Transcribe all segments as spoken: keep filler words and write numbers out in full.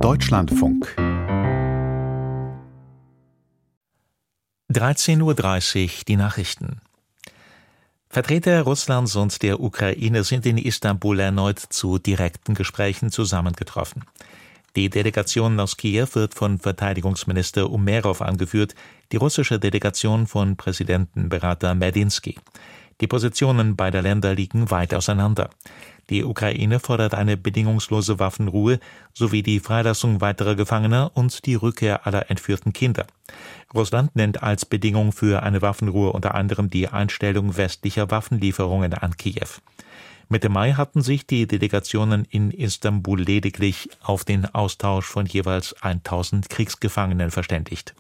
Deutschlandfunk dreizehn Uhr dreißig, die Nachrichten. Vertreter Russlands und der Ukraine sind in Istanbul erneut zu direkten Gesprächen zusammengetroffen. Die Delegation aus Kiew wird von Verteidigungsminister Umerov angeführt, die russische Delegation von Präsidentenberater Medinsky. Die Positionen beider Länder liegen weit auseinander. Die Ukraine fordert eine bedingungslose Waffenruhe sowie die Freilassung weiterer Gefangener und die Rückkehr aller entführten Kinder. Russland nennt als Bedingung für eine Waffenruhe unter anderem die Einstellung westlicher Waffenlieferungen an Kiew. Mitte Mai hatten sich die Delegationen in Istanbul lediglich auf den Austausch von jeweils tausend Kriegsgefangenen verständigt.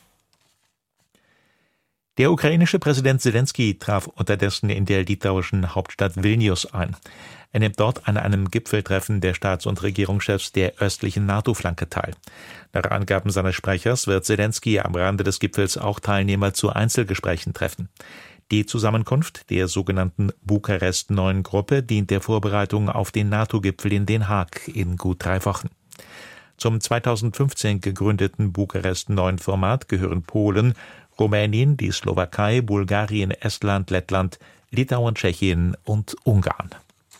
Der ukrainische Präsident Selenskyj traf unterdessen in der litauischen Hauptstadt Vilnius ein. Er nimmt dort an einem Gipfeltreffen der Staats- und Regierungschefs der östlichen NATO-Flanke teil. Nach Angaben seines Sprechers wird Selenskyj am Rande des Gipfels auch Teilnehmer zu Einzelgesprächen treffen. Die Zusammenkunft der sogenannten Bukarest neun Gruppe dient der Vorbereitung auf den NATO-Gipfel in Den Haag in gut drei Wochen. Zum zweitausendfünfzehn gegründeten Bukarest neun Format gehören Polen, Rumänien, die Slowakei, Bulgarien, Estland, Lettland, Litauen, Tschechien und Ungarn.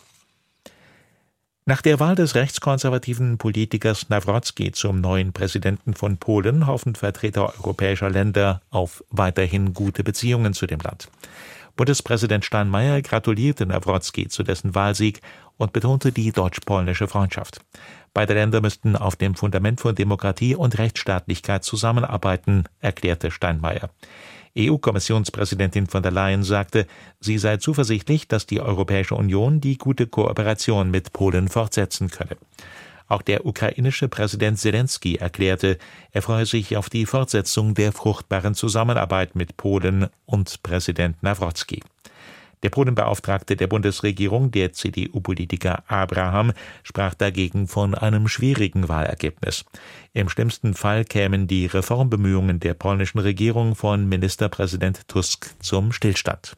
Nach der Wahl des rechtskonservativen Politikers Nawrocki zum neuen Präsidenten von Polen hoffen Vertreter europäischer Länder auf weiterhin gute Beziehungen zu dem Land. Bundespräsident Steinmeier gratulierte Nawrocki zu dessen Wahlsieg und betonte die deutsch-polnische Freundschaft. Beide Länder müssten auf dem Fundament von Demokratie und Rechtsstaatlichkeit zusammenarbeiten, erklärte Steinmeier. E U-Kommissionspräsidentin von der Leyen sagte, sie sei zuversichtlich, dass die Europäische Union die gute Kooperation mit Polen fortsetzen könne. Auch der ukrainische Präsident Selenskyj erklärte, er freue sich auf die Fortsetzung der fruchtbaren Zusammenarbeit mit Polen und Präsident Nawrocki. Der Polenbeauftragte der Bundesregierung, der C D U-Politiker Abraham, sprach dagegen von einem schwierigen Wahlergebnis. Im schlimmsten Fall kämen die Reformbemühungen der polnischen Regierung von Ministerpräsident Tusk zum Stillstand.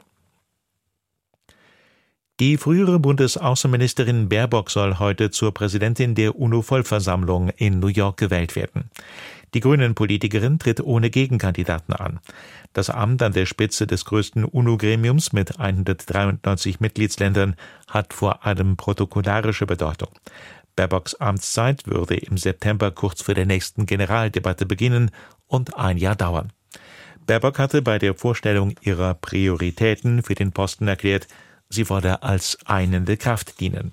Die frühere Bundesaußenministerin Baerbock soll heute zur Präsidentin der UNO-Vollversammlung in New York gewählt werden. Die Grünen-Politikerin tritt ohne Gegenkandidaten an. Das Amt an der Spitze des größten UNO-Gremiums mit hundertdreiundneunzig Mitgliedsländern hat vor allem protokollarische Bedeutung. Baerbocks Amtszeit würde im September kurz vor der nächsten Generaldebatte beginnen und ein Jahr dauern. Baerbock hatte bei der Vorstellung ihrer Prioritäten für den Posten erklärt, sie wolle als einende Kraft dienen.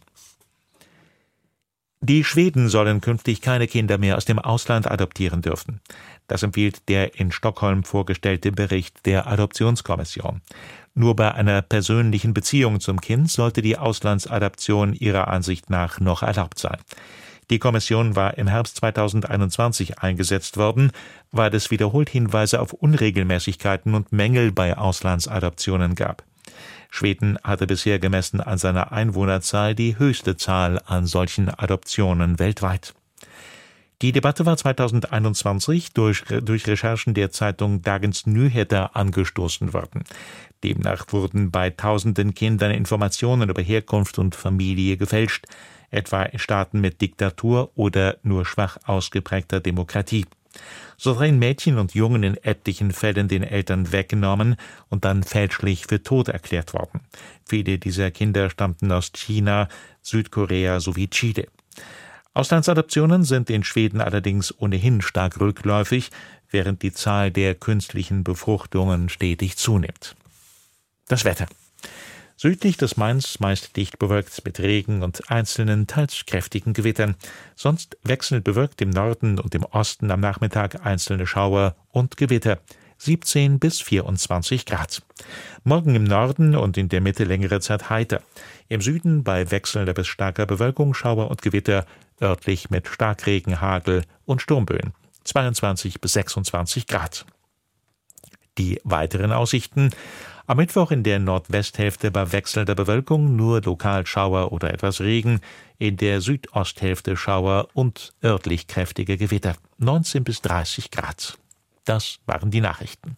Die Schweden sollen künftig keine Kinder mehr aus dem Ausland adoptieren dürfen. Das empfiehlt der in Stockholm vorgestellte Bericht der Adoptionskommission. Nur bei einer persönlichen Beziehung zum Kind sollte die Auslandsadoption ihrer Ansicht nach noch erlaubt sein. Die Kommission war im Herbst zweitausendeinundzwanzig eingesetzt worden, weil es wiederholt Hinweise auf Unregelmäßigkeiten und Mängel bei Auslandsadoptionen gab. Schweden hatte bisher gemessen an seiner Einwohnerzahl die höchste Zahl an solchen Adoptionen weltweit. Die Debatte war zweitausendeinundzwanzig durch, durch Recherchen der Zeitung Dagens Nyheter angestoßen worden. Demnach wurden bei tausenden Kindern Informationen über Herkunft und Familie gefälscht, etwa in Staaten mit Diktatur oder nur schwach ausgeprägter Demokratie. So seien Mädchen und Jungen in etlichen Fällen den Eltern weggenommen und dann fälschlich für tot erklärt worden. Viele dieser Kinder stammten aus China, Südkorea sowie Chile. Auslandsadoptionen sind in Schweden allerdings ohnehin stark rückläufig, während die Zahl der künstlichen Befruchtungen stetig zunimmt. Das Wetter. Südlich des Mains meist dicht bewölkt mit Regen und einzelnen, teils kräftigen Gewittern. Sonst wechselnd bewölkt im Norden und im Osten am Nachmittag einzelne Schauer und Gewitter. siebzehn bis vierundzwanzig Grad. Morgen im Norden und in der Mitte längere Zeit heiter. Im Süden bei wechselnder bis starker Bewölkung Schauer und Gewitter, örtlich mit Starkregen, Hagel und Sturmböen. zweiundzwanzig bis sechsundzwanzig Grad. Die weiteren Aussichten: Am Mittwoch in der Nordwesthälfte bei wechselnder Bewölkung nur lokal Schauer oder etwas Regen, in der Südosthälfte Schauer und örtlich kräftige Gewitter. neunzehn bis dreißig Grad. Das waren die Nachrichten.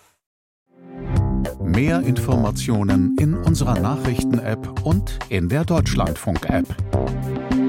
Mehr Informationen in unserer Nachrichten-App und in der Deutschlandfunk-App.